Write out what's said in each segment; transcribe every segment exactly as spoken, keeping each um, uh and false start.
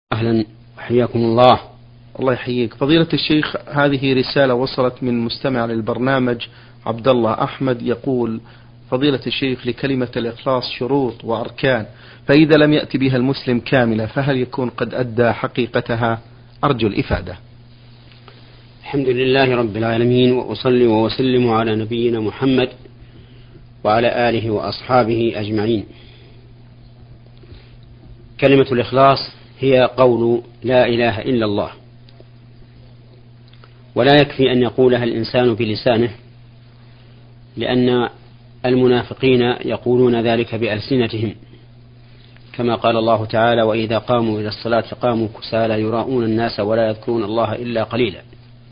أهلا وحياكم الله. الله يحييك فضيلة الشيخ. هذه رسالة وصلت من مستمع للبرنامج عبد الله أحمد، يقول: فضيلة الشيخ، لكلمة الإخلاص شروط وأركان، فإذا لم يأتي بها المسلم كاملة فهل يكون قد أدى حقيقتها؟ أرجو الإفادة. الحمد لله رب العالمين، وأصلي وأسلم على نبينا محمد وعلى آله وأصحابه أجمعين. كلمة الإخلاص هي قول لا إله إلا الله، ولا يكفي أن يقولها الإنسان بلسانه، لأن المنافقين يقولون ذلك بألسنتهم، كما قال الله تعالى: وإذا قاموا إلى الصلاة قاموا كسالى يراءون الناس ولا يذكرون الله إلا قليلا.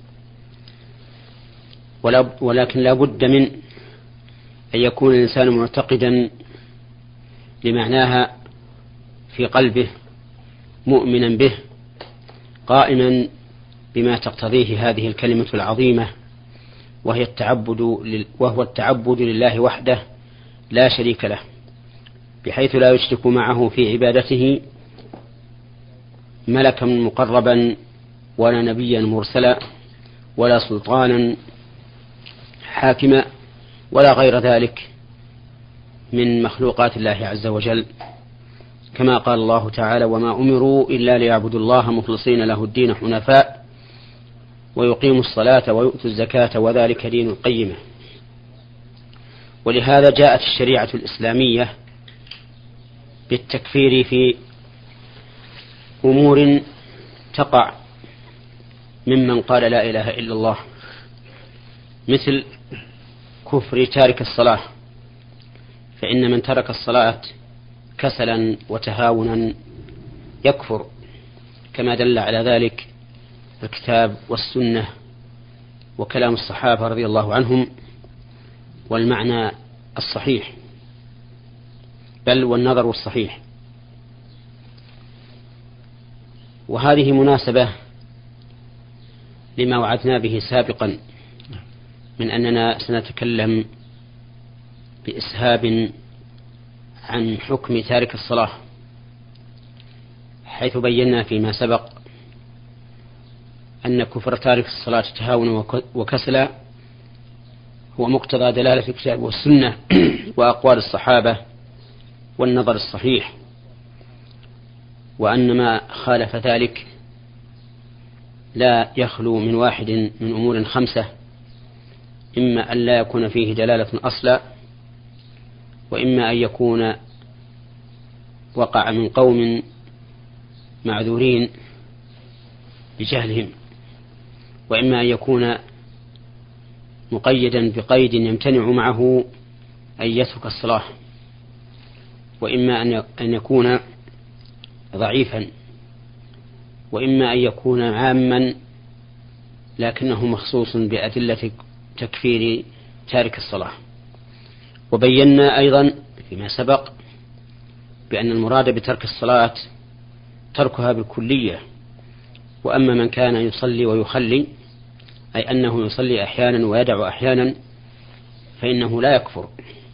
ولكن لا بد من أن يكون الإنسان معتقدا لمعناها في قلبه، مؤمنا به، قائما بما تقتضيه هذه الكلمة العظيمة، وهي التعبد وهو التعبد لله وحده لا شريك له، بحيث لا يشرك معه في عبادته ملكا مقربا ولا نبيا مرسلا ولا سلطانا حاكما ولا غير ذلك من مخلوقات الله عز وجل، كما قال الله تعالى: وما أمروا إلا ليعبدوا الله مخلصين له الدين حنفاء ويقيموا الصلاة ويؤتوا الزكاة وذلك دين القيمة. ولهذا جاءت الشريعة الإسلامية بالتكفير في أمور تقع ممن قال لا إله إلا الله، مثل كفر تارك الصلاة، فإن من ترك الصلاة كسلا وتهاونا يكفر، كما دل على ذلك الكتاب والسنة وكلام الصحابة رضي الله عنهم، والمعنى الصحيح بل والنظر الصحيح. وهذه مناسبة لما وعدنا به سابقا من أننا سنتكلم بإسهاب عن حكم تارك الصلاة، حيث بينا فيما سبق أن كفر تارك الصلاة تهاونا وكسلا هو مقتضى دلالة الكتاب والسنة وأقوال الصحابة والنظر الصحيح، وأن ما خالف ذلك لا يخلو من واحد من أمور خمسة: إما أن لا يكون فيه دلالة أصلا، وإما أن يكون وقع من قوم معذورين بجهلهم، وإما أن يكون مقيدا بقيد يمتنع معه أن يترك الصلاة، وإما أن يكون ضعيفا، وإما أن يكون عاما لكنه مخصوص بأدلة تكفير تارك الصلاة. وبينا أيضا فيما سبق بأن المراد بترك الصلاة تركها بالكلية، وأما من كان يصلي ويخلي، أي أنه يصلي أحيانا ويدع أحيانا، فإنه لا يكفر.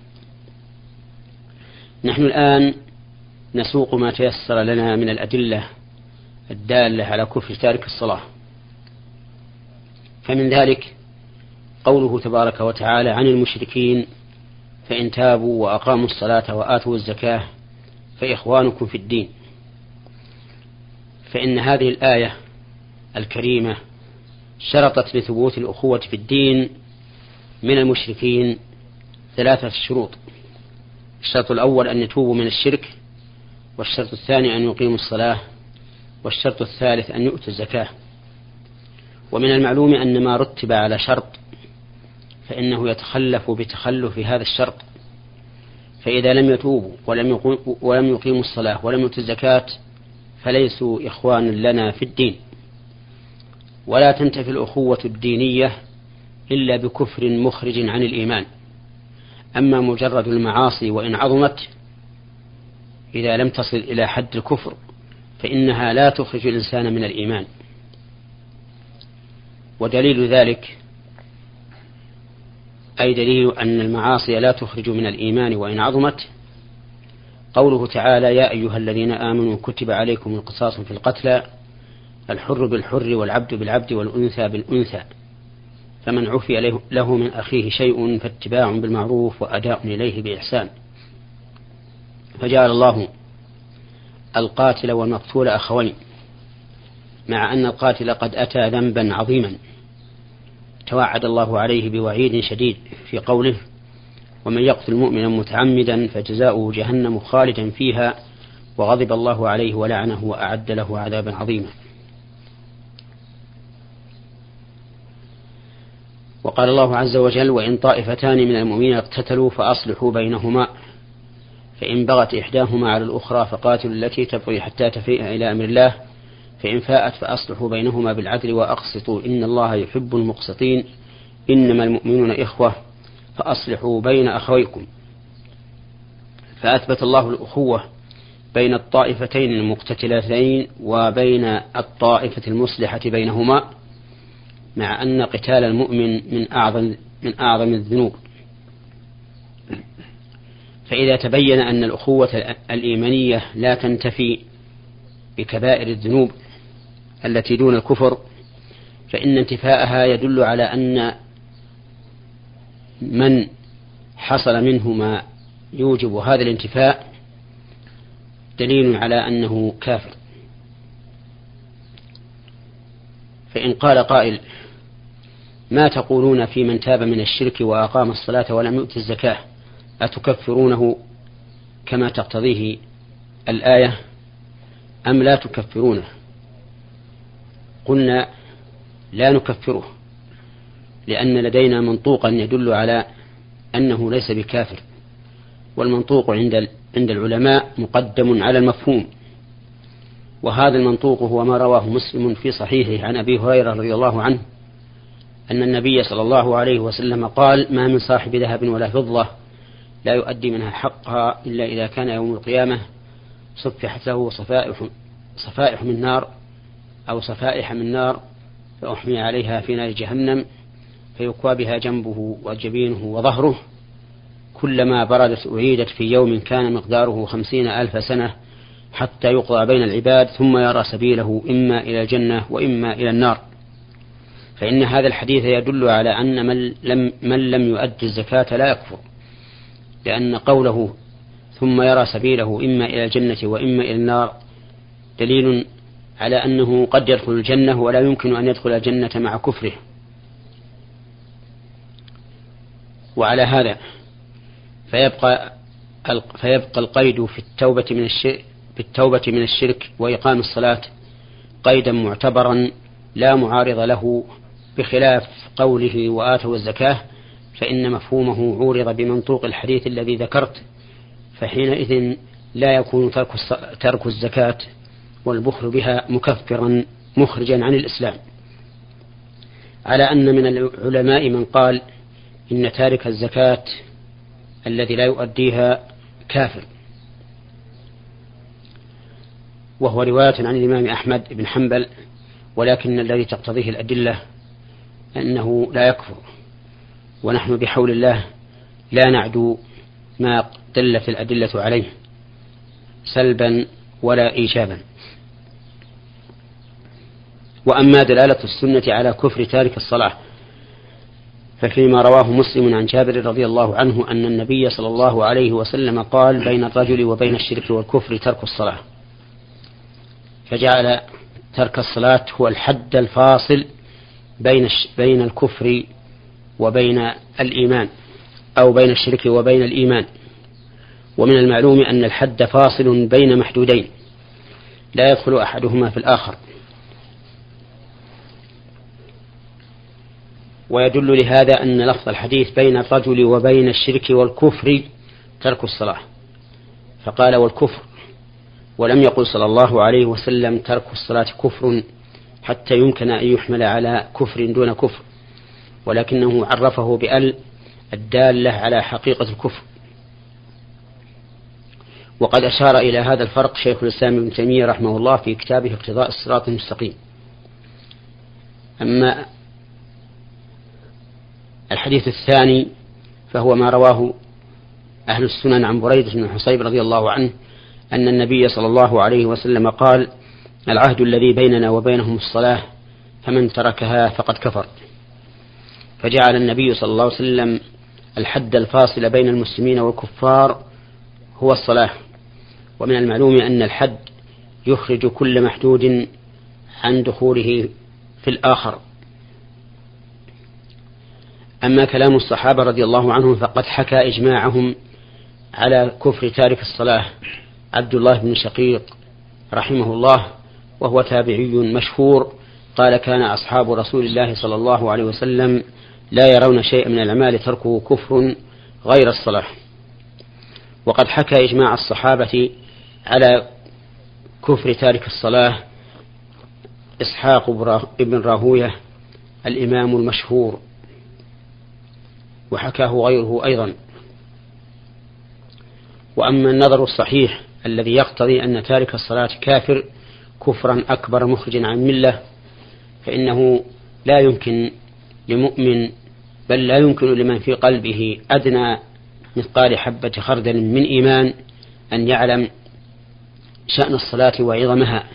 نحن الآن نسوق ما تيسر لنا من الأدلة الدالة على كفر تارك الصلاة. فمن ذلك قوله تبارك وتعالى عن المشركين: فإن تابوا وأقاموا الصلاة وآتوا الزكاة فإخوانكم في الدين. فإن هذه الآية الكريمة شرطت لثبوت الأخوة في الدين من المشركين ثلاثة شروط: الشرط الأول أن يتوبوا من الشرك، والشرط الثاني أن يقيموا الصلاة، والشرط الثالث أن يؤتوا الزكاة. ومن المعلوم أن ما رتب على شرط فإنه يتخلف بتخلف هذا الشرط، فإذا لم يتوبوا ولم يقيموا الصلاة ولم يؤتوا الزكاة فليسوا إخوان لنا في الدين. ولا تنتفي الأخوة الدينية إلا بكفر مخرج عن الإيمان. أما مجرد المعاصي وإن عظمت إذا لم تصل إلى حد الكفر فإنها لا تخرج الإنسان من الإيمان. ودليل ذلك أي دليل أن المعاصي لا تخرج من الإيمان وإن عظمت قوله تعالى: يا أيها الذين آمنوا كتب عليكم القصاص في القتلى، الحر بالحر والعبد بالعبد والأنثى بالأنثى، فمن عفي له من أخيه شيء فاتباع بالمعروف وأداء إليه بإحسان. فجعل الله القاتل والمقتول أخوين، مع أن القاتل قد أتى ذنبا عظيما توعد الله عليه بوعيد شديد في قوله: ومن يقتل مؤمنا متعمدا فجزاؤه جهنم خالدا فيها وغضب الله عليه ولعنه وأعد له عذابا عظيما. وقال الله عز وجل: وإن طائفتان من المؤمنين اقتتلوا فأصلحوا بينهما، فإن بغت إحداهما على الأخرى فقاتلوا التي تبغي حتى تفيء إلى أمر الله، فإن فاءت فأصلحوا بينهما بالعدل وأقسطوا إن الله يحب المقسطين، إنما المؤمنون إخوة فأصلحوا بين أخويكم. فأثبت الله الأخوة بين الطائفتين المقتتلتين وبين الطائفة المصلحة بينهما، مع أن قتال المؤمن من أعظم من أعظم الذنوب. فإذا تبين أن الأخوة الإيمانية لا تنتفي بكبائر الذنوب التي دون الكفر، فإن انتفاءها يدل على أن من حصل منه ما يوجب هذا الانتفاء دليل على أنه كافر. فإن قال قائل: ما تقولون في من تاب من الشرك وأقام الصلاة ولم يؤت الزكاة، أتكفرونه كما تقتضيه الآية أم لا تكفرونه؟ قلنا: لا نكفره، لأن لدينا منطوقا يدل على أنه ليس بكافر، والمنطوق عند عند العلماء مقدم على المفهوم. وهذا المنطوق هو ما رواه مسلم في صحيحه عن أبي هريرة رضي الله عنه أن النبي صلى الله عليه وسلم قال: ما من صاحب ذهب ولا فضة لا يؤدي منها حقها إلا إذا كان يوم القيامة صفحت له صفائح, صفائح من نار أو صفائح من نار فأحمي عليها في نار جهنم فيكوى بها جنبه وجبينه وظهره، كلما بردت أعيدت في يوم كان مقداره خمسين ألف سنة حتى يقضى بين العباد ثم يرى سبيله إما إلى الجنة وإما إلى النار. فإن هذا الحديث يدل على أن من لم, من لم يؤدي الزكاة لا يكفر، لأن قوله ثم يرى سبيله إما إلى الجنة وإما إلى النار دليل على أنه قد يدخل الجنة ولا يمكن أن يدخل الجنة مع كفره. وعلى هذا فيبقى فيبقى القيد في التوبة من الشرك بالتوبة من الشرك وإقام الصلاة قيدا معتبرا لا معارض له، بخلاف قوله وآتوا الزكاة، فإن مفهومه عورض بمنطوق الحديث الذي ذكرت، فحينئذ لا يكون ترك ترك الزكاة والبخل بها مكفرا مخرجا عن الإسلام. على أن من العلماء من قال إن تارك الزكاة الذي لا يؤديها كافر، وهو رواية عن الإمام أحمد بن حنبل، ولكن الذي تقتضيه الأدلة أنه لا يكفر، ونحن بحول الله لا نعدو ما دلت الأدلة عليه سلبا ولا إيجابا. وأما دلالة السنة على كفر تارك الصلاة ففيما رواه مسلم عن جابر رضي الله عنه أن النبي صلى الله عليه وسلم قال: بين الرجل وبين الشرك والكفر ترك الصلاة، فجعل ترك الصلاة هو الحد الفاصل بين بين الكفر وبين الإيمان، أو بين الشرك وبين الإيمان. ومن المعلوم أن الحد فاصل بين محدودين لا يدخل أحدهما في الآخر. ويدل لهذا أن لفظ الحديث بين الرجل وبين الشرك والكفر ترك الصلاة، فقال والكفر، ولم يقل صلى الله عليه وسلم ترك الصلاة كفر حتى يمكن أن يحمل على كفر دون كفر، ولكنه عرفه بأل الدالة على حقيقة الكفر. وقد أشار إلى هذا الفرق شيخ الإسلام ابن تيمية رحمه الله في كتابه اقتضاء الصراط المستقيم. أما الحديث الثاني فهو ما رواه أهل السنن عن بريدة بن الحصيب رضي الله عنه أن النبي صلى الله عليه وسلم قال: العهد الذي بيننا وبينهم الصلاة، فمن تركها فقد كفر. فجعل النبي صلى الله عليه وسلم الحد الفاصل بين المسلمين والكفار هو الصلاة. ومن المعلوم أن الحد يخرج كل محدود عن دخوله في الآخر. أما كلام الصحابة رضي الله عنهم فقد حكى إجماعهم على كفر تارك الصلاة عبد الله بن شقيق رحمه الله، وهو تابعي مشهور، قال: كان أصحاب رسول الله صلى الله عليه وسلم لا يرون شيئا من الأعمال تركه كفر غير الصلاة. وقد حكى إجماع الصحابة على كفر تارك الصلاة إسحاق بن راهوية الإمام المشهور، وحكاه غيره أيضا. وأما النظر الصحيح الذي يقتضي أن تارك الصلاة كافر كفرا أكبر مخرجا عن الملة، فإنه لا يمكن لمؤمن، بل لا يمكن لمن في قلبه أدنى مثقال حبة خردل من إيمان أن يعلم شأن الصلاة وعظمها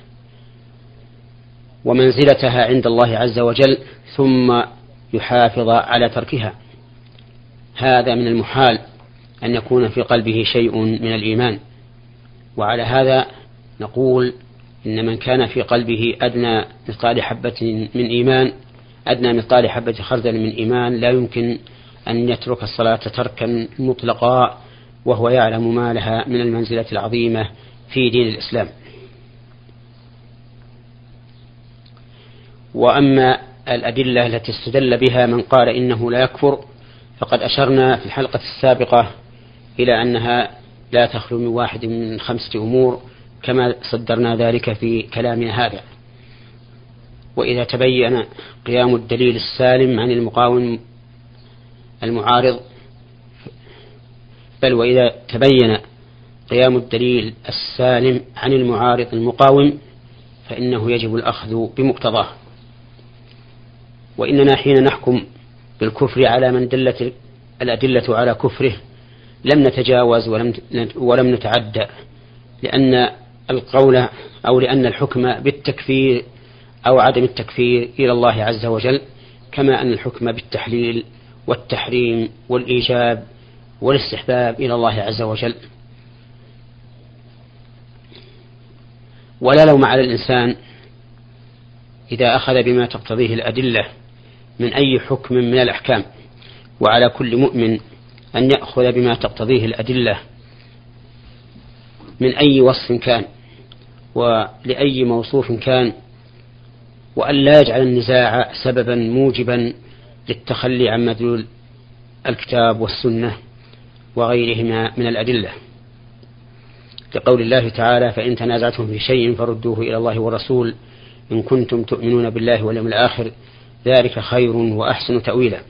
ومنزلتها عند الله عز وجل ثم يحافظ على تركها. هذا من المحال أن يكون في قلبه شيء من الإيمان. وعلى هذا نقول إن من كان في قلبه أدنى مثقال حبة من إيمان أدنى مثقال حبة خردل من إيمان لا يمكن أن يترك الصلاة تركا مطلقا وهو يعلم ما لها من المنزلة العظيمة في دين الإسلام. وأما الأدلة التي استدل بها من قال إنه لا يكفر فقد أشرنا في الحلقة السابقة إلى أنها لا تخلو من واحد من خمسة أمور كما صدرنا ذلك في كلامنا هذا. وإذا تبين قيام الدليل السالم عن المقاوم المعارض بل وإذا تبين قيام الدليل السالم عن المعارض المقاوم فإنه يجب الأخذ بمقتضاه. وإننا حين نحكم بالكفر على من دلت الأدلة على كفره لم نتجاوز ولم ولم نتعدى، لأن القول أو لأن الحكم بالتكفير أو عدم التكفير إلى الله عز وجل، كما أن الحكم بالتحليل والتحريم والإيجاب والاستحباب إلى الله عز وجل. ولا لوم على الإنسان إذا أخذ بما تقتضيه الأدلة من أي حكم من الأحكام، وعلى كل مؤمن أن يأخذ بما تقتضيه الأدلة من أي وصف كان ولأي موصوف كان، وأن لا يجعل النزاع سببا موجبا للتخلي عن مدلول الكتاب والسنة وغيرهما من الأدلة، لقول الله تعالى: فإن تنازعتم في شيء فردوه إلى الله والرسول إن كنتم تؤمنون بالله واليوم الآخر ذلك خير وأحسن تأويلا.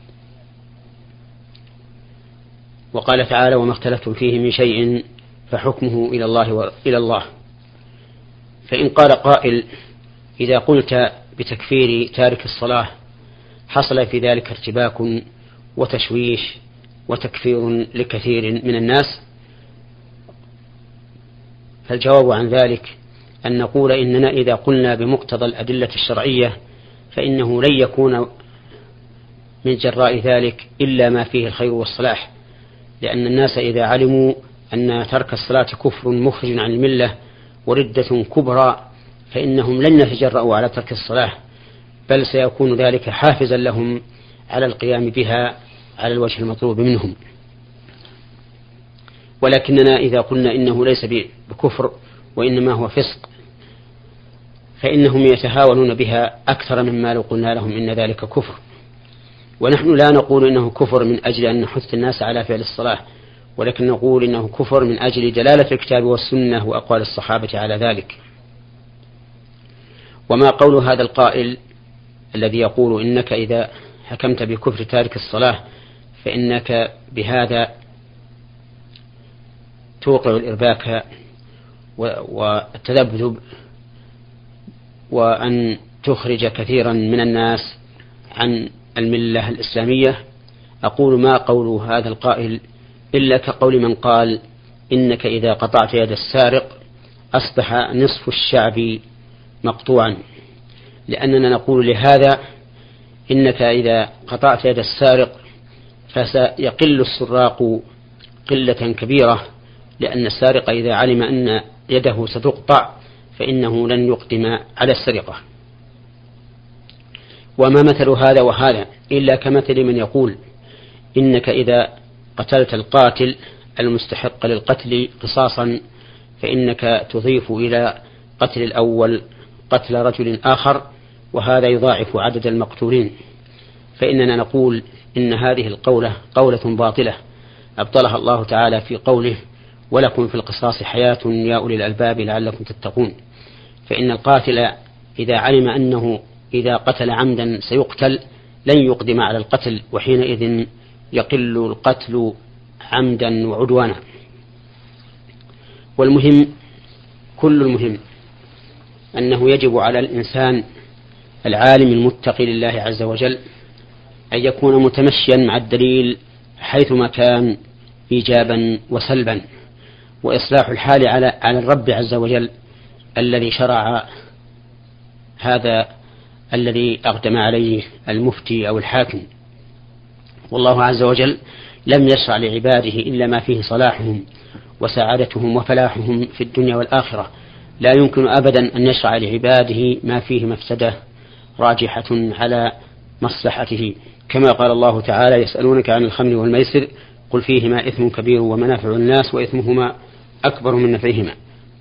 وقال تعالى: وما اختلفتم فيه من شيء فحكمه إلى الله وإلى الله. فإن قال قائل: إذا قلت بتكفير تارك الصلاة حصل في ذلك ارتباك وتشويش وتكفير لكثير من الناس، فالجواب عن ذلك أن نقول إننا إذا قلنا بمقتضى الأدلة الشرعية فإنه لن يكون من جراء ذلك إلا ما فيه الخير والصلاح، لأن الناس إذا علموا أن ترك الصلاة كفر مخرج عن الملة وردة كبرى فإنهم لن يتجرؤوا على ترك الصلاة، بل سيكون ذلك حافزا لهم على القيام بها على الوجه المطلوب منهم. ولكننا إذا قلنا إنه ليس بكفر وإنما هو فسق فإنهم يتهاونون بها أكثر مما لو قلنا لهم إن ذلك كفر. ونحن لا نقول إنه كفر من أجل أن نحث الناس على فعل الصلاة، ولكن نقول إنه كفر من أجل دلالة الكتاب والسنة وأقوال الصحابة على ذلك. وما قول هذا القائل الذي يقول إنك إذا حكمت بكفر تارك الصلاة فإنك بهذا توقع الإرباك والتذبذب وأن تخرج كثيرا من الناس عن الملة الإسلامية، أقول ما قول هذا القائل إلا كقول من قال إنك إذا قطعت يد السارق أصبح نصف الشعب مقطوعا، لأننا نقول لهذا إنك إذا قطعت يد السارق فسيقل السراق قلة كبيرة، لأن السارق إذا علم أن يده ستقطع فإنه لن يقدم على السرقة. وما مثل هذا وهذا إلا كمثل من يقول إنك إذا قتلت القاتل المستحق للقتل قصاصا فإنك تضيف إلى قتل الأول قتل رجل آخر، وهذا يضاعف عدد المقتولين. فإننا نقول إن هذه القولة قولة باطلة أبطلها الله تعالى في قوله ولكم في القصاص حياة يا أولي الألباب لعلكم تتقون. فإن القاتل إذا علم أنه إذا قتل عمدا سيقتل لن يقدم على القتل، وحينئذ يقل القتل عمدا وعدوانا. والمهم كل المهم أنه يجب على الإنسان العالم المتقي لله عز وجل أن يكون متمشيا مع الدليل حيثما كان إيجابا وسلبا، وإصلاح الحال على على الرب عز وجل الذي شرع هذا الذي أقدم عليه المفتي أو الحاكم. والله عز وجل لم يشرع لعباده إلا ما فيه صلاحهم وسعادتهم وفلاحهم في الدنيا والآخرة، لا يمكن أبدا أن يشرع لعباده ما فيه مفسدة راجحة على مصلحته، كما قال الله تعالى يسألونك عن الخمر والميسر قل فيهما إثم كبير ومنافع للناس وإثمهما أكبر من نفعهما.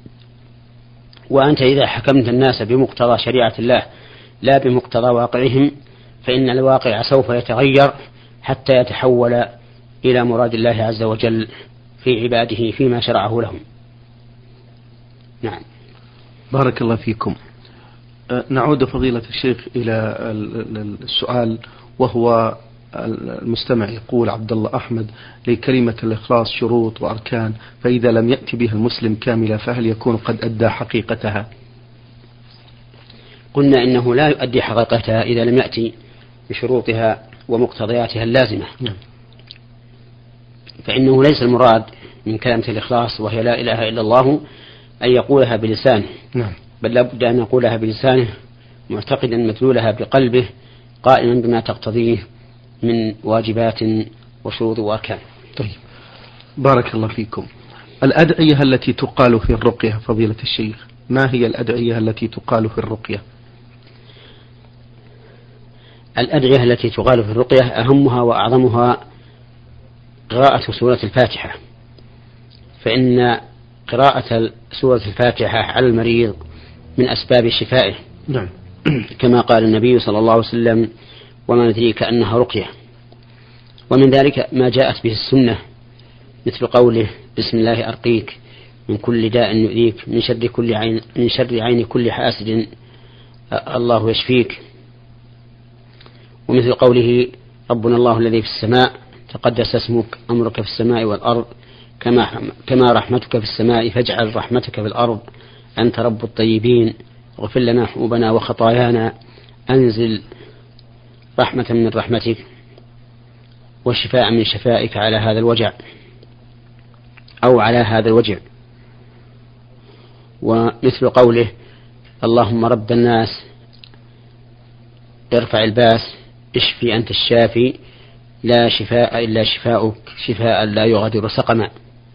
وأنت إذا حكمت الناس بمقتضى شريعة الله لا بمقتضى واقعهم فإن الواقع سوف يتغير حتى يتحول إلى مراد الله عز وجل في عباده فيما شرعه لهم. نعم. بارك الله فيكم. نعود فضيلة الشيخ إلى السؤال، وهو المستمع يقول عبد الله أحمد لكلمة الإخلاص شروط وأركان، فإذا لم يأتي بها المسلم كاملة فهل يكون قد أدى حقيقتها؟ قلنا إنه لا يؤدي حقيقتها إذا لم يأتي بشروطها ومقتضياتها اللازمة. نعم. فإنه ليس المراد من كلمة الإخلاص وهي لا إله إلا الله أن يقولها بلسانه. نعم. بل لابد أن يقولها بلسانه معتقدا مدلولها بقلبه قائما بما تقتضيه من واجبات وشروط وأركان. طيب بارك الله فيكم. الأدعية التي تقال في الرقية فضيلة الشيخ، ما هي الأدعية التي تقال في الرقية؟ الأدعية التي تقال في الرقية أهمها وأعظمها قراءة سورة الفاتحة، فإن قراءة سورة الفاتحة على المريض من أسباب شفائه. نعم. كما قال النبي صلى الله عليه وسلم وما ندريك أنها رقية. ومن ذلك ما جاءت به السنة مثل قوله بسم الله أرقيك من كل داء يؤذيك من شر كل عين من شر عين كل حاسد الله يشفيك، ومثل قوله ربنا الله الذي في السماء تقدس اسمك أمرك في السماء والأرض كما كما رحمتك في السماء فاجعل رحمتك في الأرض أنت رب الطيبين اغفر لنا حوبنا وخطايانا أنزل رحمة من رحمتك وشفاء من شفائك على هذا الوجع أو على هذا الوجع. ومثل قوله اللهم رب الناس ارفع الباس اشفي أنت الشافي لا شفاء إلا شفاؤك شفاء لا يغادر سقما.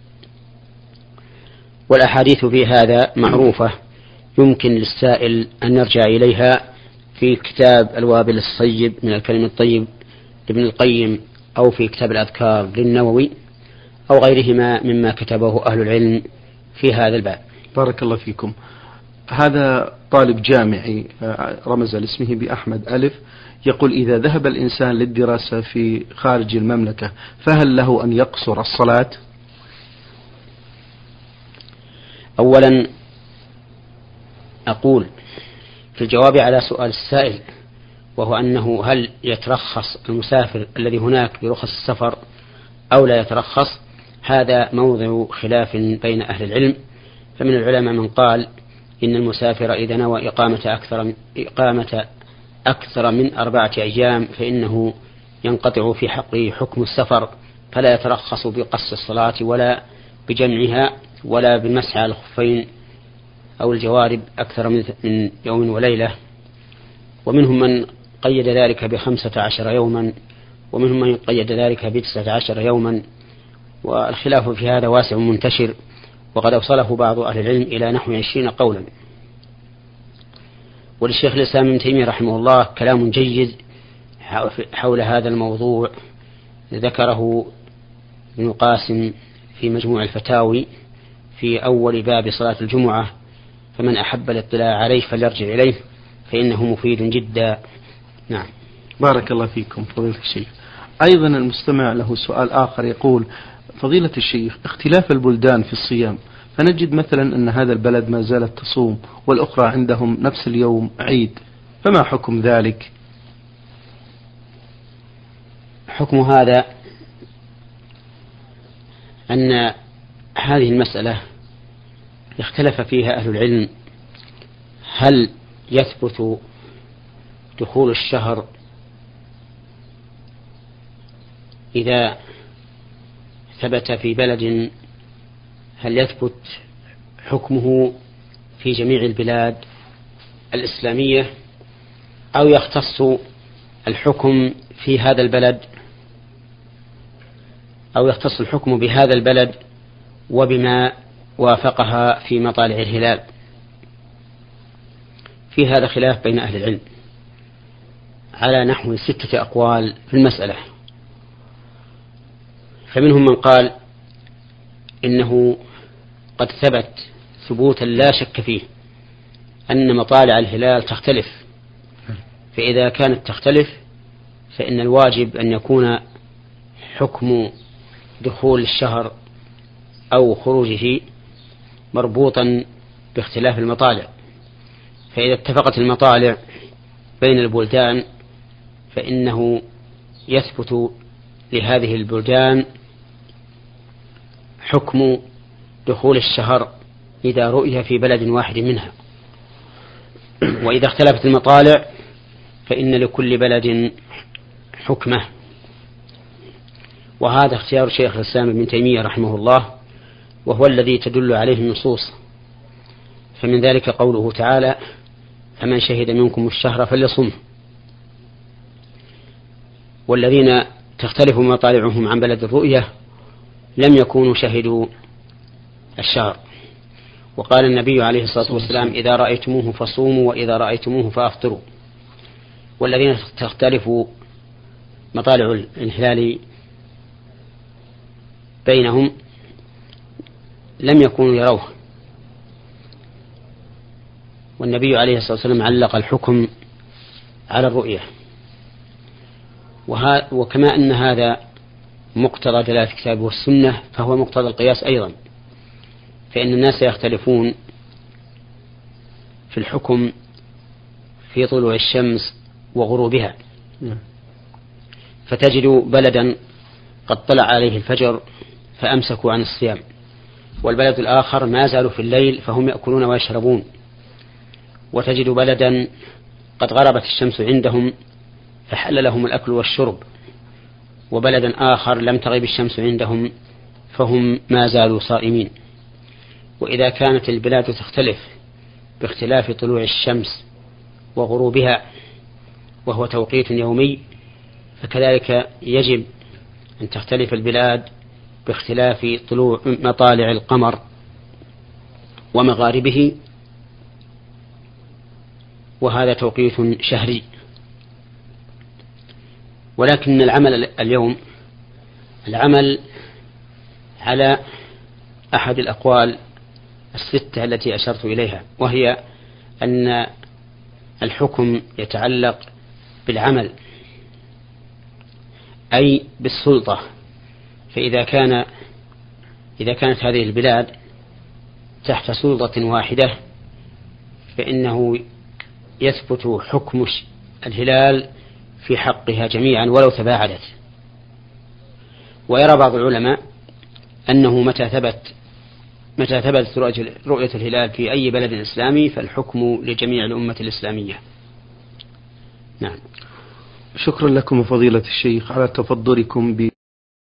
والأحاديث في هذا معروفة يمكن للسائل أن يرجع إليها في كتاب الوابل الصيب من الكلم الطيب لابن القيم أو في كتاب الأذكار للنووي أو غيرهما مما كتبه أهل العلم في هذا الباب. بارك الله فيكم. هذا طالب جامعي رمز لاسمه بأحمد ألف يقول إذا ذهب الإنسان للدراسة في خارج المملكة فهل له أن يقصر الصلاة؟ أولا أقول في الجواب على سؤال السائل وهو أنه هل يترخص المسافر الذي هناك برخص السفر أو لا يترخص، هذا موضع خلاف بين أهل العلم. فمن العلماء من قال إن المسافر إذا نوى إقامة أكثر من, إقامة أكثر من أربعة أيام فإنه ينقطع في حقه حكم السفر فلا يترخص بقص الصلاة ولا بجمعها ولا بالمسح على الخفين أو الجوارب أكثر من يوم وليلة. ومنهم من قيد ذلك بخمسة عشر يوما، ومنهم من قيد ذلك بتسعة عشر يوما، والخلاف في هذا واسع منتشر، وقد أوصله بعض أهل العلم إلى نحو عشرين قولا. وللشيخ الإسلام ابن تيمية رحمه الله كلام جيد حول هذا الموضوع ذكره ابن قاسم في مجموع الفتاوي في أول باب صلاة الجمعة، فمن أحب الاطلاع عليه فليرجع إليه فإنه مفيد جدا. نعم. بارك الله فيكم فضيلة الشيخ. أيضا المستمع له سؤال آخر يقول: فضيلة الشيخ، اختلاف البلدان في الصيام، فنجد مثلا أن هذا البلد ما زالت تصوم والأخرى عندهم نفس اليوم عيد، فما حكم ذلك؟ حكم هذا أن هذه المسألة اختلف فيها أهل العلم، هل يثبت دخول الشهر إذا ثبت في بلد، هل يثبت حكمه في جميع البلاد الإسلامية، أو يختص الحكم في هذا البلد أو يختص الحكم بهذا البلد وبما وافقها في مطالع الهلال. في هذا خلاف بين أهل العلم على نحو ستة أقوال في المسألة. فمنهم من قال إنه قد ثبت ثبوتا لا شك فيه أن مطالع الهلال تختلف، فإذا كانت تختلف فإن الواجب أن يكون حكم دخول الشهر أو خروجه مربوطا باختلاف المطالع. فإذا اتفقت المطالع بين البلدان فإنه يثبت لهذه البلدان حكم دخول الشهر إذا رؤي في بلد واحد منها، وإذا اختلفت المطالع فإن لكل بلد حكمه. وهذا اختيار شيخ الإسلام ابن تيمية رحمه الله، وهو الذي تدل عليه النصوص. فمن ذلك قوله تعالى: فمن شهد منكم الشهر فليصمه. والذين تختلف مطالعهم عن بلد الرؤية لم يكونوا شهدوا الشهر. وقال النبي عليه الصلاة والسلام: إذا رأيتموه فصوموا وإذا رأيتموه فأفطروا. والذين تختلف مطالع الهلال بينهم لم يكونوا يروه، والنبي عليه الصلاة والسلام علق الحكم على الرؤية. وكما أن هذا مقتضى دلالة الكتاب والسنة فهو مقتضى القياس أيضا، فإن الناس يختلفون في الحكم في طلوع الشمس وغروبها، فتجد بلدا قد طلع عليه الفجر فأمسكوا عن الصيام، والبلد الآخر ما زالوا في الليل فهم يأكلون ويشربون. وتجد بلدا قد غربت الشمس عندهم فحل لهم الأكل والشرب، وبلدا آخر لم تغيب الشمس عندهم فهم ما زالوا صائمين. وإذا كانت البلاد تختلف باختلاف طلوع الشمس وغروبها وهو توقيت يومي، فكذلك يجب أن تختلف البلاد باختلاف طلوع مطالع القمر ومغاربه، وهذا توقيت شهري. ولكن العمل اليوم العمل على أحد الأقوال الستة التي أشرت إليها، وهي أن الحكم يتعلق بالعمل أي بالسلطة. فإذا كان إذا كانت هذه البلاد تحت سلطة واحدة فإنه يثبت حكم الهلال في حقها جميعا ولو تباعدت. ويرى بعض العلماء أنه متى ثبت متى ثبتت رؤية الهلال في أي بلد إسلامي فالحكم لجميع الأمة الإسلامية. نعم. شكرا لكم فضيلة الشيخ على تفضلكم ب